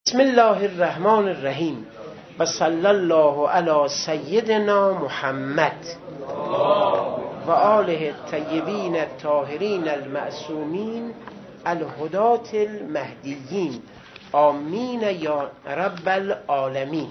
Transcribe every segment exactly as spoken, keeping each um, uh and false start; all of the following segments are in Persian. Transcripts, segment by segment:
بسم الله الرحمن الرحیم و صلی الله علی سیدنا محمد و آله الطیبین الطاهرین المعصومین الهداة المهدیین آمین یا رب العالمین.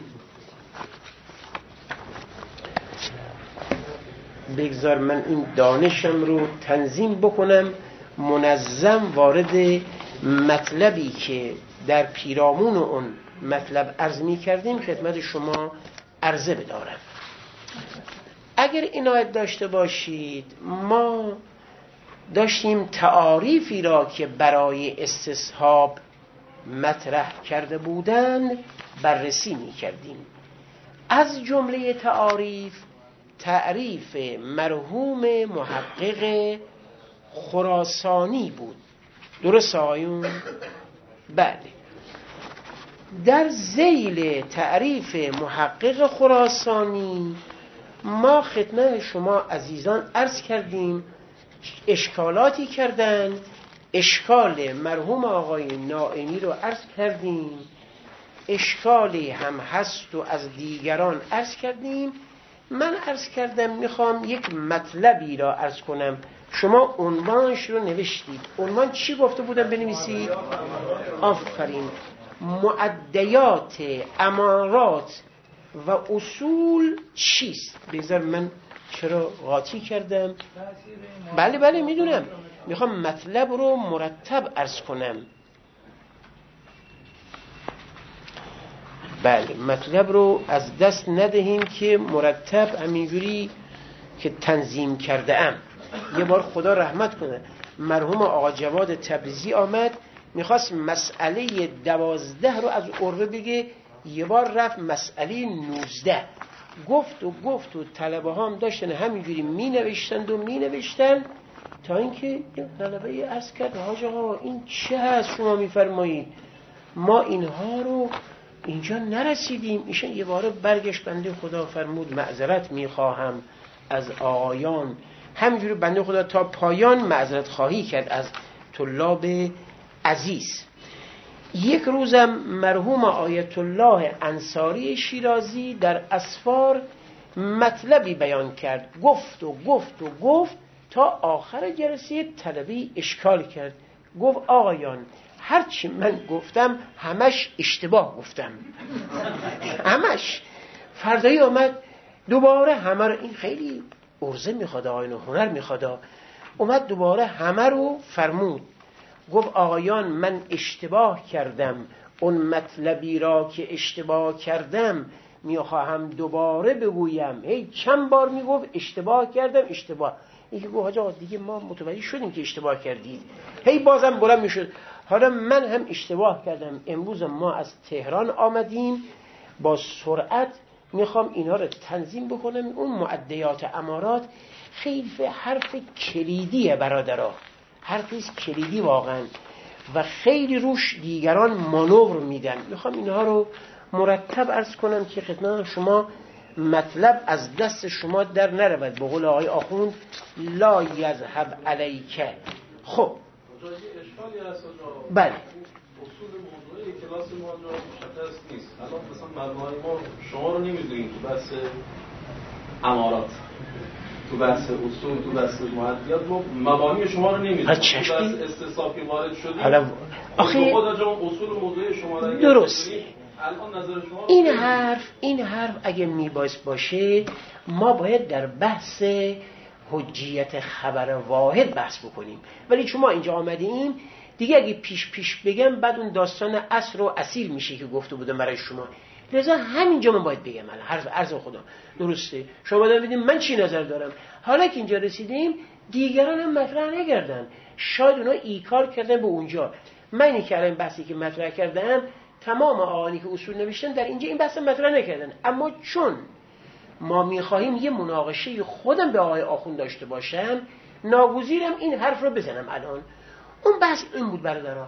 بگذار من این دانشم رو تنظیم بکنم، منظم وارد مطلبی که در پیرامون اون مطلب عرض می کردیم خدمت شما عرضه بدارم. اگر عنایت داشته باشید، ما داشتیم تعاریفی را که برای استصحاب مطرح کرده بودند بررسی می کردیم. از جمله تعاریف تعریف مرحوم محقق خراسانی بود. درست آیون؟ بله. در ذیل تعریف محقق خراسانی ما خدمت شما عزیزان عرض کردیم، اشکالاتی کردن، اشکال مرحوم آقای نائینی رو عرض کردیم، اشکالی هم هست و از دیگران عرض کردیم. من عرض کردم میخوام یک مطلبی را عرض کنم، شما عنوانش رو نوشتید. عنوان چی گفته بودم بنویسید؟ آفرین. معدیات امارات و اصول چیست؟ بذار من چرا قاطی کردم؟ بله بله میدونم، میخوام مطلب رو مرتب عرض کنم. بله، مطلب رو از دست ندهیم که مرتب همینجوری که تنظیم کرده ام. یه بار خدا رحمت کنه مرحوم آقا جواد تبریزی آمد، میخواست مسئله دوازده رو از عروه بگه، یه بار رفت مسئله نوزده گفت و گفت و طلبه ها هم داشتن همینجوری می نوشتند و می نوشتن تا اینکه یه طلبه عرض کرد حاج آقا این چه هست شما میفرمایید؟ ما اینها رو اینجا نرسیدیم. ایشان یه بار برگشت، بنده خدا فرمود معذرت میخواهم از آقایان. همینجوری بنده خدا تا پایان معذرت خواهی کرد از طلاب عزیز. یک روزم مرحوم آیت الله انصاری شیرازی در اسفار مطلبی بیان کرد، گفت و گفت و گفت تا آخر جلسه طلبی اشکال کرد، گفت آقایان هرچی من گفتم همش اشتباه گفتم همش. فردایی آمد دوباره همه رو، این خیلی ارزه میخواد، آین و هنر میخواد، اومد دوباره همه رو فرمود، گفت آقایان من اشتباه کردم، اون مطلبی را که اشتباه کردم میخواهم دوباره بگویم. هی چند بار میگفت اشتباه کردم اشتباه. یکی گفت حاج آقا دیگه ما متوجه شدیم که اشتباه کردید. هی بازم بلند میشد، حالا من هم اشتباه کردم. امروز ما از تهران آمدیم، با سرعت میخوام اینا رو تنظیم بکنم. اون معدیات امارات خیلی حرف کلیدیه برادرها، حرفی کلیدی واقعا و خیلی روش دیگران مانور میدن. میخوام اینها رو مرتب عرض کنم که خدمت شما مطلب از دست شما در نرود. به قول آقای آخوند لا یذهب علیک. خب اشکالی هست بله، اصول موضوعی کلاس ما را مشخص نیست. الان مثلا مبنای ما شما رو نمیدونیم تو بحث امارات، تو بحث اصول، تو بحث معدیات ما مبانی شما رو نمیدونیم. تو بحث استصحابی وارد شدیم. حالا آخه خدا جان اصول موضوعی شما را درست. الان نظر شما این حرف این حرف اگه میباید باشه ما باید در بحث حجیت خبر واحد بحث بکنیم، ولی چون ما اینجا آمدیم دیگه اگه پیش پیش بگم بعد اون داستان عصر و اصیل میشه که گفته بودم برای شما. لذا همینجا من باید بگم الان حرف عرض خدا درسته. شما باید ببینید من چی نظر دارم. حالا که اینجا رسیدیم دیگران هم مطرح نکردن، شاید اونا ایکار کردن به اونجا. من اینی که الان بحثی که مطرح کردم تمام آقایی که اصول نوشتن در اینجا این بحث مطرح نکردن، اما چون ما میخواهیم یه مناقشه خودم به آقای آخوند داشته باشم ناگزیرم این حرف رو بزنم. الان اون بحث این بود برادرها،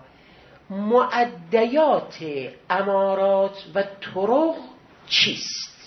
معدیات امارات و طرق چیست؟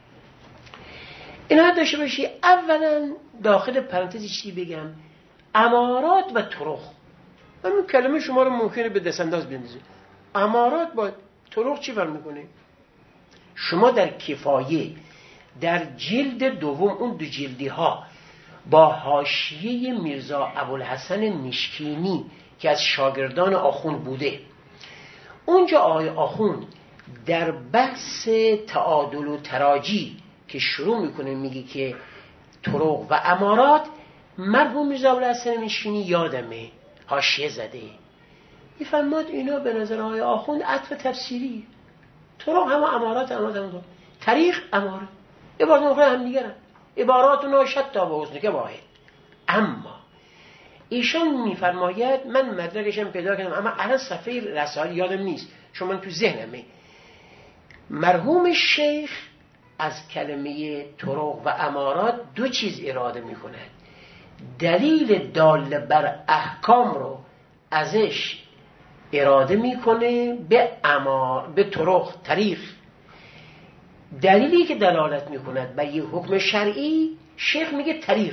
اینا داشته باشی. اولا داخل پرانتزی چی بگم؟ امارات و طرق. همین کلمه شما رو ممکنه به دستانداز بندازه. امارات با طرق چی فرق میکنه؟ شما در کفایه در جلد دوم اون دو جلدی ها با حاشیه میرزا ابوالحسن مشکینی که از شاگردان آخوند بوده، اونجا آقای آخوند در بحث تعادل و تراجی که شروع میکنه میگه که طرق و امارات، مرحوم میرزا ابوالحسن مشکینی یادمه حاشیه زده میفرماد اینا به نظر آقای آخوند عطف تفسیری، طرق هم امارات امارات هم طریق اماره عبارات مخرج هم دیگرن، عبارات ناشد تا به حسن که واحد. اما ایشان میفرماید، من مدرکشم پیدا کردم اما الان صفحه رساله یادم نیست، چون من تو ذهنمه، مرحوم شیخ از کلمه طرق و امارات دو چیز اراده میکند. دلیل دال بر احکام رو ازش اراده میکنه به امار به طرق طریق، دلیلی که دلالت میکند بر یک حکم شرعی شیخ میگه طریق،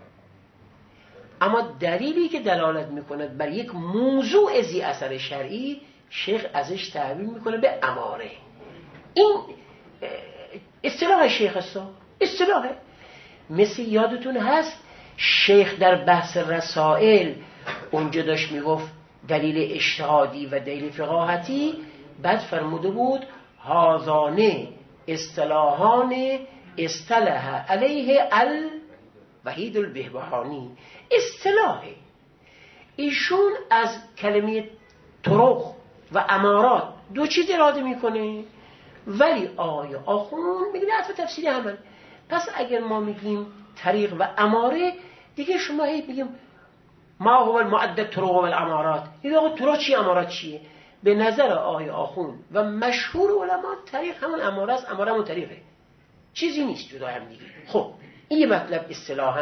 اما دلیلی که دلالت میکند بر یک موضوع ذی اثر شرعی شیخ ازش تعبیر میکنه به اماره. این اصطلاح شیخ است، اصطلاحه. مثل یادتون هست شیخ در بحث رسائل اونجا داشت میگفت دلیل اجتهادی و دلیل فقاهتی، بعد فرموده بود هذان اصطلاحان اصطلح علیه الوحید البهبهانی. اصطلاحه. ایشون از کلمه طرق و امارات دو چیز اراده میکنه، ولی آقای آخوند میگه عطف تفسیری همن. پس اگر ما میگیم طریق و اماره دیگه شما هی بگیم ما هو المعدد طرق و الامارات، این آقا طرق چی امارات چیه؟ به نظر آقای آخوند و مشهور علما طریق همون اماره است، اماره همون طریقه، چیزی نیست جدا هم دیگه. خب این یه مطلب اصطلاحاً.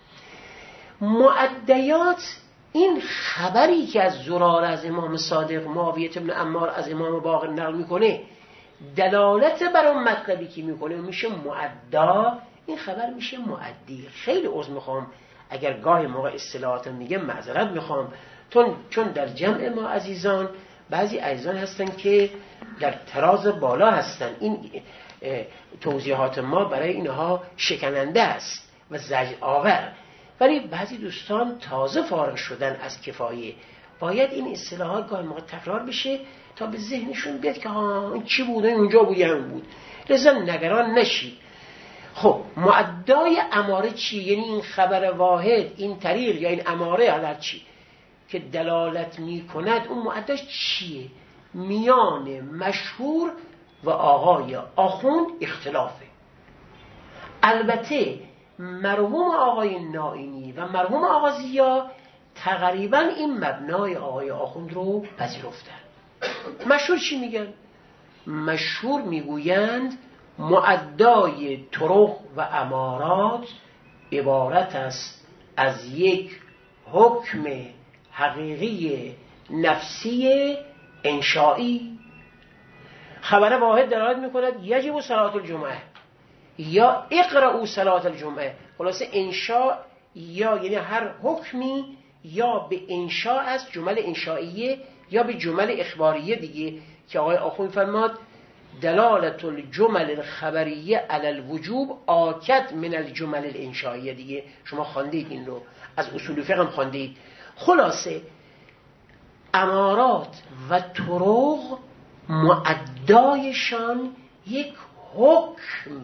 معدیات، این خبری که از زرار از امام صادق، معاویه ابن عمار از امام باقر نقل میکنه، دلالت بر اون مطلبی که میکنه میشه معدا، این خبر میشه معدی. خیلی عذر میخوام اگر گاهی موقع اصطلاحات میگم، معذرت میخوام، چون در جمع ما عزیزان بعضی عزیزان هستن که در تراز بالا هستن، این توضیحات ما برای اینها شکننده است و زجر آور، ولی بعضی دوستان تازه فارغ شدن از کفایه، باید این اصطلاحات گاهی موقع تکرار بشه تا به ذهنشون بیاد که ها این چی بود، اونجا بود یا اون بود، لذا نگران نشید. خب معدای اماره چی؟ یعنی این خبر واحد، این طریق یا این اماره هر چی که دلالت می کند، اون معداش چیه؟ میان مشهور و آقای آخوند اختلافه. البته مرحوم آقای نائینی و مرحوم آقا ضیا تقریبا این مبنای آقای آخوند رو پذیرفتن. مشهور چی میگن؟ مشهور میگویند معدای طرق و امارات عبارت است از یک حکم حقیقی نفسی انشائی. خبر واحد دلالت میکند یجب صلاة الجمعه یا اقرأوا صلاة الجمعه، خلاصه انشاء یا یعنی هر حکمی یا به انشاء است، جمل انشائیه، یا به جمل اخباریه دیگه، که آقای آخوند فرماد دلالت الجمل الخبریه علی الوجوب آکد من الجمل الانشائیه دیگه. شما خواندید این رو، از اصول فقه هم خواندید. خلاصه امارات و طرق معدایشان یک حکم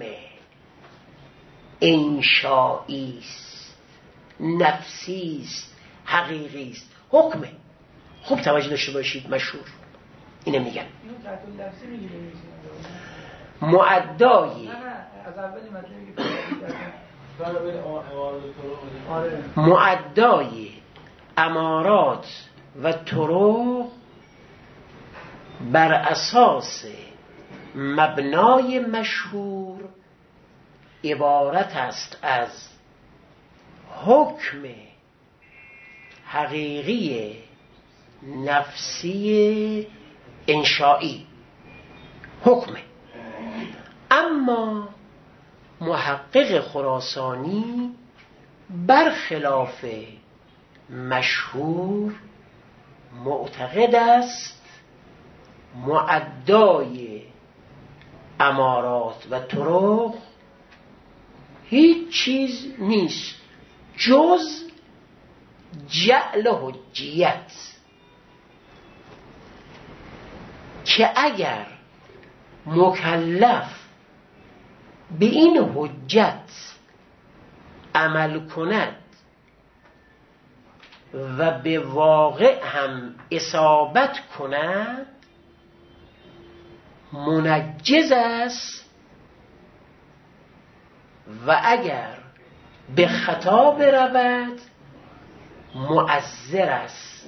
انشایی است، نفسی است، حقیقی است، حکمه. خوب توجه داشته باشید، مشهور اینه میگن معدای معدای امارات و طرق بر اساس مبنای مشهور عبارت است از حکم حقیقی نفسی انشائی، حکمه. اما محقق خراسانی برخلاف مشهور معتقد است معدای امارات و طرق هیچ چیز نیست جز جعل حجیت، که اگر مکلف به این حجت عمل کند و به واقع هم اصابت کند منجز است، و اگر به خطا برود مؤثر است.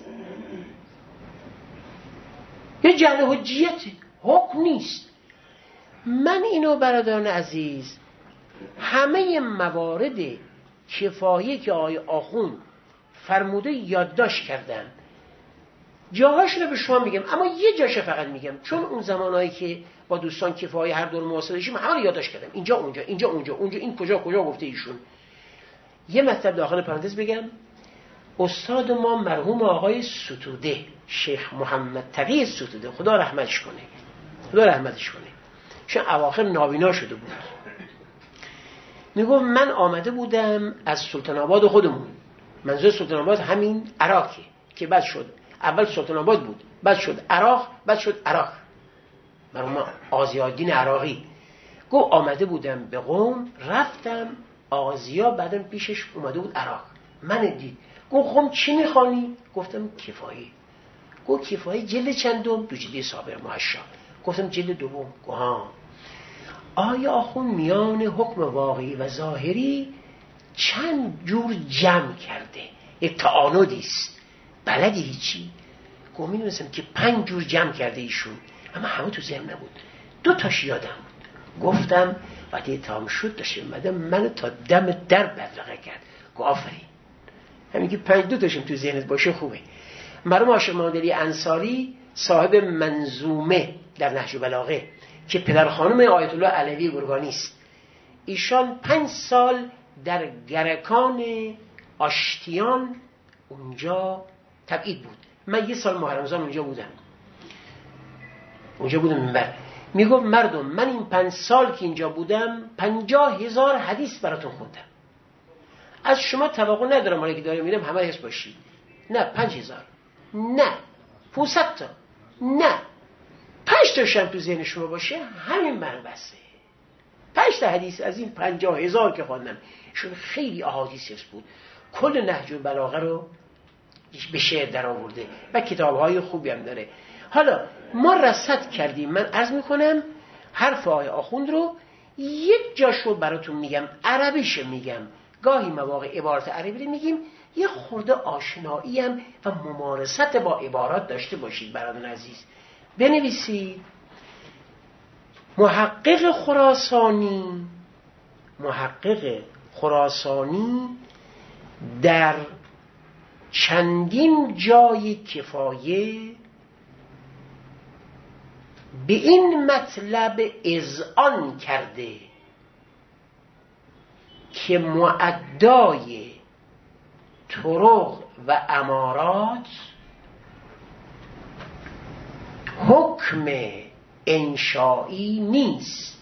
یه جعل حجیت حکم نیست. من اینو برادران عزیز همه موارد کفایه که آقای آخوند فرموده یادداشت کردم، جاهاش رو به شما میگم، اما یه جاش فقط میگم چون اون زمانهایی که با دوستان کفایه هر دور معاصر شدیم همه رو یادداشت کردم، اینجا اونجا اینجا اونجا اونجا این کجا کجا گفته ایشون. یه مطلب داخل پرانتز بگم، استاد ما مرحوم آقای ستوده، شیخ محمد تقی ستوده، خدا رحمتش کنه، خدا رحمتش کنه، چون اواخر نابینا شده بود، میگم من آمده بودم از سلطان آباد خودمون، منظور سلطان آباد همین عراقه که بعد شد، اول سلطان آباد بود، بعد شد عراق، بعد شد عراق، مرحوم آزیالدین عراقی. گو آمده بودم به قم، رفتم آزیا، بعدم پیشش اومده بود عراق، من دید، گو خم چی میخوانی؟ گفتم کفایی. گو کفایی جلد چندم؟ دو جلد صابر محشا. گفتم جلد دوم. گو ها، آیا آخون میان حکم واقعی و ظاهری چند جور جمع کرده؟ یک تعانودیست، بلدی هیچی؟ گو میدونستم که پنج جور جمع کرده ایشون، اما همه تو ذهن نبود، دو تاش یادم بود. گفتم وقتی تمام شد داشته اومدم منو تا دم در بدرقه کرد. گو آفرین، همین که پنج دو تاشم تو ذهنت باشه خوبه. مرحوم عاشق محمد علی انصاری صاحب منظومه در نهج بلاغه که پدر خانم آیت الله علوی گرگانی است، ایشان پنج سال در گرکان آشتیان اونجا تبعید بود. من یه سال محرم رمضان اونجا بودم، اونجا بودم منبر. میگفت مردم من این پنج سال که اینجا بودم پنجاه هزار حدیث براتون خوندم. از شما توقع ندارم حالا که دارم میرم همه حس باشید، نه پنج هزار، نه پونصد تا، نه پنج تاشم تو ذهن شما باشه همین من بسه. پنج تا حدیث از این پنجاه هزار که خواندم، شون خیلی احادیث بود، کل نهج البلاغه رو به شعر در آورده و کتاب‌های خوبی هم داره. حالا ما رصد کردیم، من عرض میکنم حرف آقای آخوند رو یک جاشو براتون میگم، عربیش میگم، گاهی مواقع عبارت عربی میگیم، یه خورده آشنایی هم و ممارست با عبارات داشته باشید برادران عزیز. بنویسید محقق خراسانی، محقق خراسانی در چندین جای کفایه به این مطلب اذعان کرده که معدای طرق و امارات حکم انشایی نیست،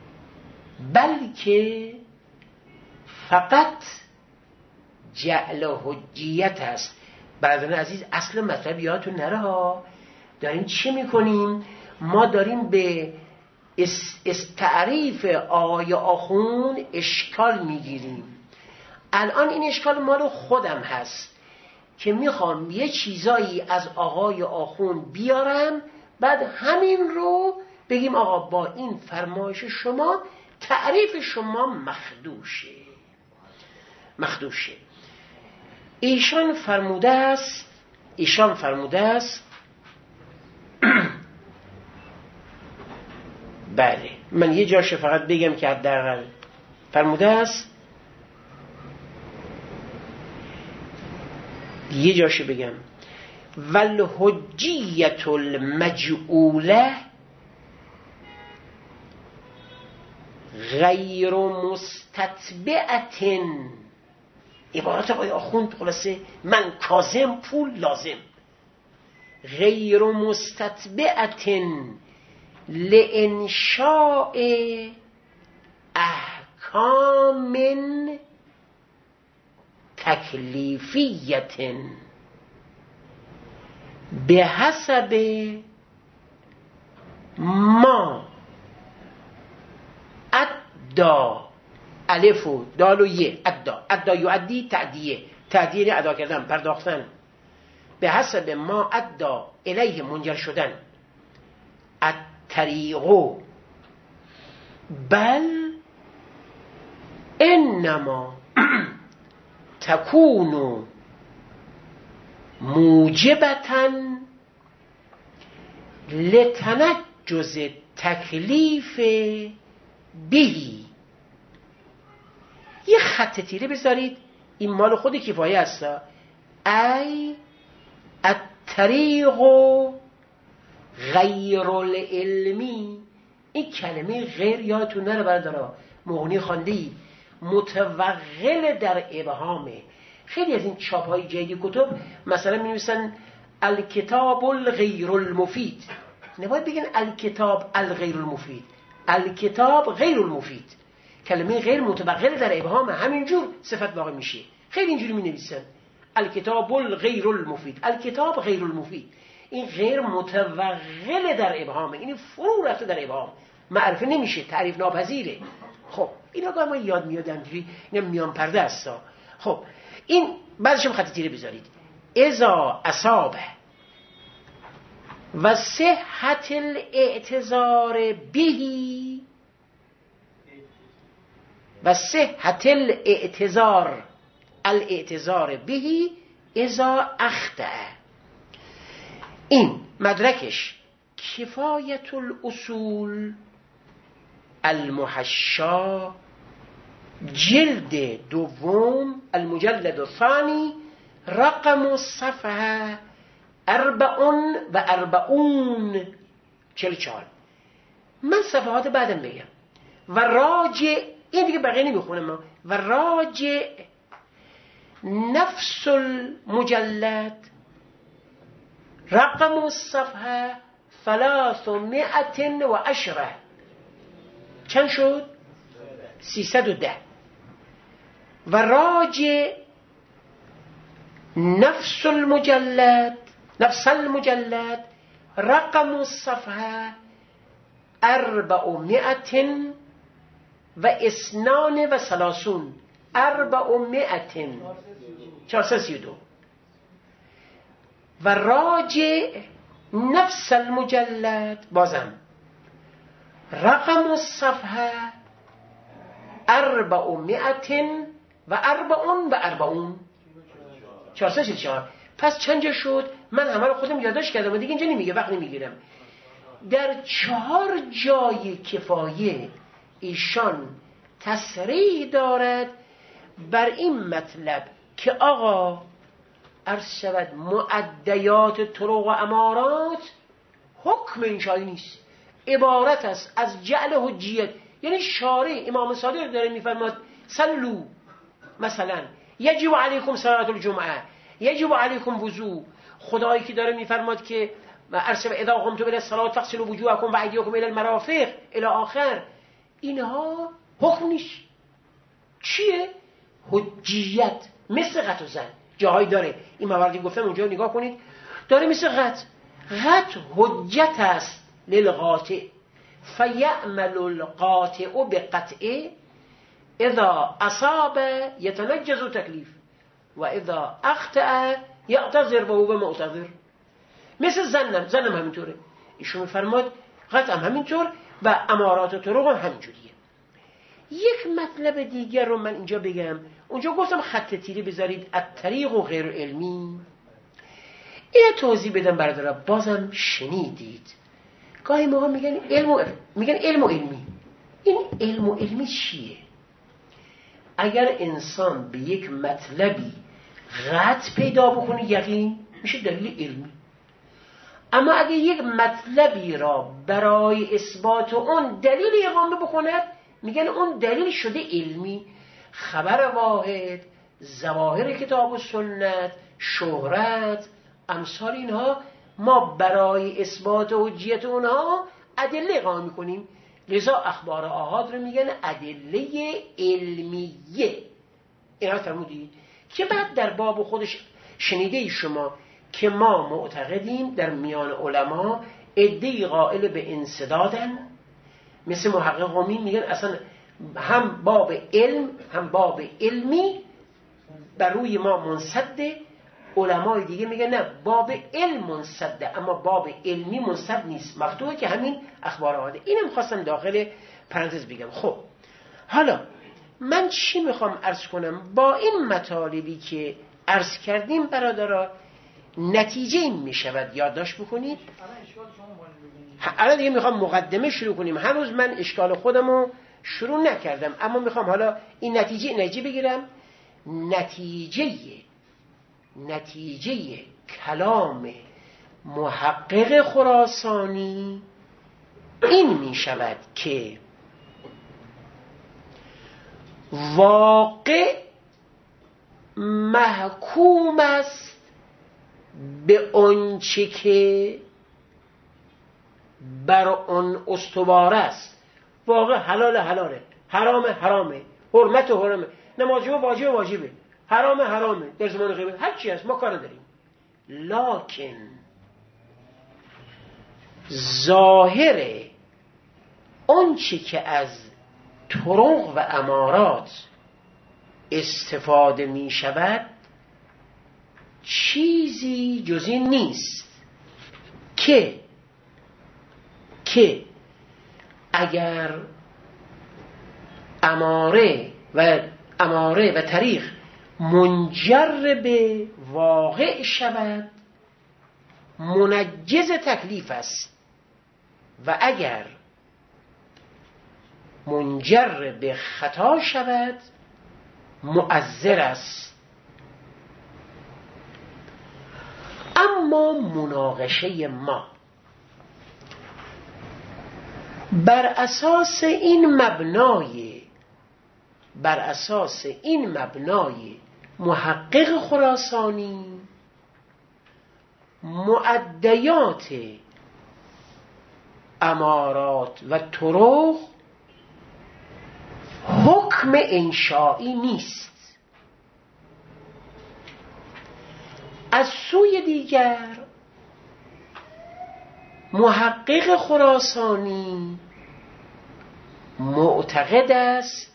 بلکه فقط جعل حجیت است. برادران عزیز اصل مطلب یادتون نره ها، داریم چی میکنیم؟ ما داریم به استعریف آقای آخوند اشکال میگیریم. الان این اشکال مال خودم هست که میخوام یه چیزایی از آقای آخوند بیارم، بعد همین رو بگیم آقا با این فرمایش شما تعریف شما مخدوشه مخدوشه. ایشان فرموده است ایشان فرموده است بله من یه جاش فقط بگم که حداقل فرموده است، یه جاش بگم والحجیت المجعوله غیر مستتبعت. عبارت آقای آخوند خلاصه من کاظم پول لازم، غیر مستتبعت لانشاء احکام تکلیفیت به حسب ما ادا، الف و دال و یه، ادا ادا یعدی تعدیه، تعدیه ادا کردن، پرداختن، به حسب ما ادا الیه منجر شدن، الطریقو بل انما تکون موجبتا لتنجز تکلیف بهی. یه خط تیره بذارید، این مال خود کفایه است. ای الطریق غیر العلمی، این کلمه غیر یادتون نره بردارا، مغنی خواندی، متوغل در ابهامه. خیلی از این چاپ های جدید کتب مثلا می نویسن الکتاب الغیر المفید، نباید بگن الکتاب الغیر المفید، الکتاب غیر المفید، کلمه غیر متوغل در ابهامه، همینجور صفت واقع میشه. خیلی اینجوری می نویسن الکتاب الغیر المفید، الکتاب غیر المفید، این غیر متوغل در ابهامه، این فرو رفته در ابهام، معرفه نمیشه، تعریف ناپذیره. خب اینا که ما یاد میاد اینجوری، اینا میان پرده است. خب این بعدش هم خط تیره بذارید. اذا اصابه و صحت الاعتذار بهی و صحت الاعتذار الاعتذار بهی اذا اخطأ. این مدرکش کفایت الاصول المحشا جلد دوم المجلد الثانی رقم صفحه اربعون و اربعون چل چال. من صفحات بعدم بگم. و راجع، این دیگه بقیه نمیخونم ما، و راجع نفس المجلد رقم الصفحه ثلاثمائة و عشرة، چند شد؟ سیصد و ده. و راجع نفس المجلد نفس المجلد رقم الصفحه اربعمائة و اثنان و ثلاثون، اربعمائة چهارصد و سی و دو. و راجع نفس المجلد بازم رقم الصفحه اربعمائة و اربعون و اربعون، چهارصد و سی و چهار. پس چند جا شد؟ من همه رو خودم یادداشت کردم و دیگه اینجا نمیگه، وقت نمیگیرم. در چهار جای کفایه ایشان تصریح دارد بر این مطلب که آقا عرض شود معدیات طرق و امارات حکم انشایی نیست، عبارت است از جعل حجیت. یعنی شارع امام صادق داره میفرماد صلو، مثلا یجب علیکم صلاة الجمعه، یجب علیکم وضو. خدایی که داره میفرماد که عرض اذا قمتم الى الصلاه فاغسلوا وجوهکم و ایدیکم الى المرافق الی آخر، اینها حکم نیست. چیه؟ حجیت. مثل قط و زن جاهایی داره، این مواردی گفتم اونجا نگاه کنید، داره مثل قط. قط حجت است للقاطع، فیعمل القاطع بقطعه اذا اصاب یتنجز تکلیف و اذا اخطأ یعتذر و هو معتذر. مثل زنم زنم همینطوره، ایشون میفرماد قطعا همینطور و امارات و طرق هم همینجوریه. یک مطلب دیگر رو من اینجا بگم. اونجا گفتم خط تیره بذارید الطریق و غیر علمی. اینو توضیح بدم برادرها، بازم شنیدید گاهی موقع میگن علم و میگن علم و علمی. این علم و علمی چیه؟ اگر انسان به یک مطلبی قطع پیدا بکنه یقین میشه دلیل علمی. اما اگر یک مطلبی را برای اثبات اون دلیل اقامه بکند میگن اون دلیل شده علمی. خبر واحد، ظواهر کتاب و سنت، شهرت، امثال اینها ما برای اثبات حجیت اونها ادله قائم میکنیم. لذا اخبار آحاد رو میگن ادله علمیه. اینا فرمودید که بعد در باب خودش شنیده شما که ما معتقدیم در میان علما عده‌ای قائل به انسدادن، مثل محقق قمی میگن اصلا هم باب علم هم باب علمی بر روی ما منسده. علمای دیگه میگن نه، باب علم منسده اما باب علمی منسد نیست، مفتوحه، که همین اخبار آحاده. اینم خواستم داخل پرانتز بگم. خب حالا من چی میخوام عرض کنم؟ با این مطالبی که عرض کردیم برادرها نتیجه این میشود یادداشت بکنید. الان دیگه میخوام مقدمه شروع کنیم. هنوز من اشکال خودمو شروع نکردم، اما میخوام حالا این نتیجه نتیجه بگیرم. نتیجه نتیجه کلام محقق خراسانی این میشود که واقع محکوم است به آنچه که بر آن استوار است. واقع حلال حلاله، حرام حرامه، حرمت حرمه، نماز واجب واجبه، حرام حرامه، در زمان غیبت هر چی هست ما کار نداریم. لکن ظاهر آنچه که از طرق و امارات استفاده می شود چیزی جز این نیست که که اگر اماره و اماره و طریق منجر به واقع شود منجز تکلیف است و اگر منجر به خطا شود مؤثر است. اما مناقشه ما بر اساس این مبنای بر اساس این مبنای محقق خراسانی مؤدیات امارات و طرق حکم انشائی نیست. از سوی دیگر محقق خراسانی معتقد است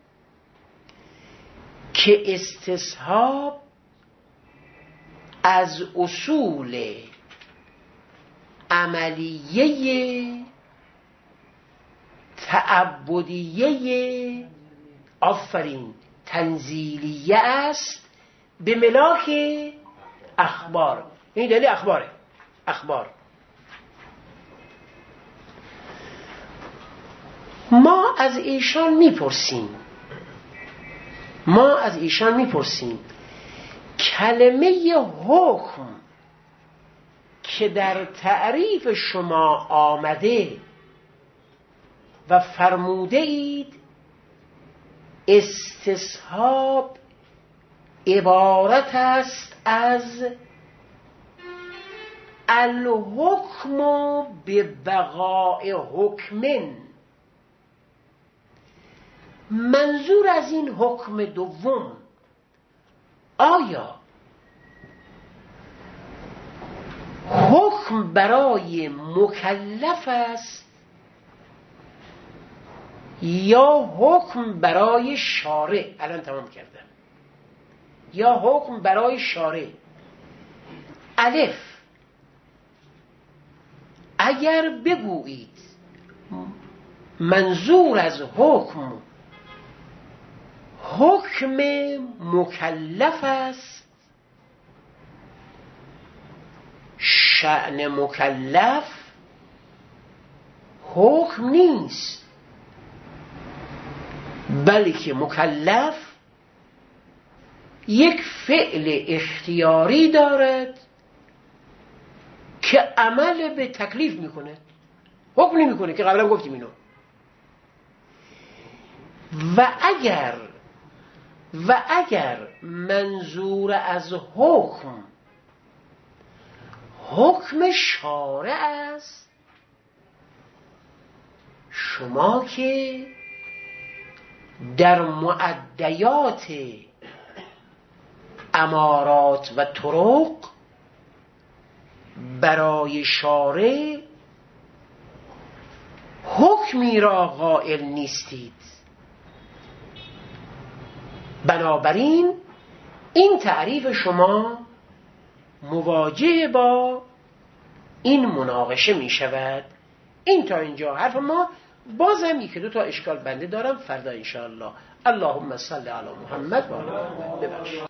که استصحاب از اصول عملیه تعبدیه آفرین تنزیلیه است به ملاک اخبار. این دلیل اخباره. اخبار ما از ایشان میپرسیم ما از ایشان میپرسیم کلمه حکم که در تعریف شما آمده و فرموده اید استصحاب عبارت است از الحکم به بقاء حکمن، منظور از این حکم دوم آیا حکم برای مکلف است یا حکم برای شارع؟ الان تمام کردم. یا حکم برای شارع. الف، اگر بگویید منظور از حکم حکم مکلف است، شأن مکلف حکم نیست، بلکه مکلف یک فعل اختیاری دارد که عمل به تکلیف میکنه، حکم نمیکنه که قبلا گفتیم اینو. و اگر و اگر منظور از حکم حکم شارع است شما که در معدیات امارات و طرق برای شارع حکمی را قائل نیستید. بنابراین این تعریف شما مواجه با این مناقشه می شود. این تا اینجا حرف ما. بازم یکی دو تا اشکال بنده دارم فردا انشاءالله. اللهم صل علی محمد و علی محمد. ببخشید.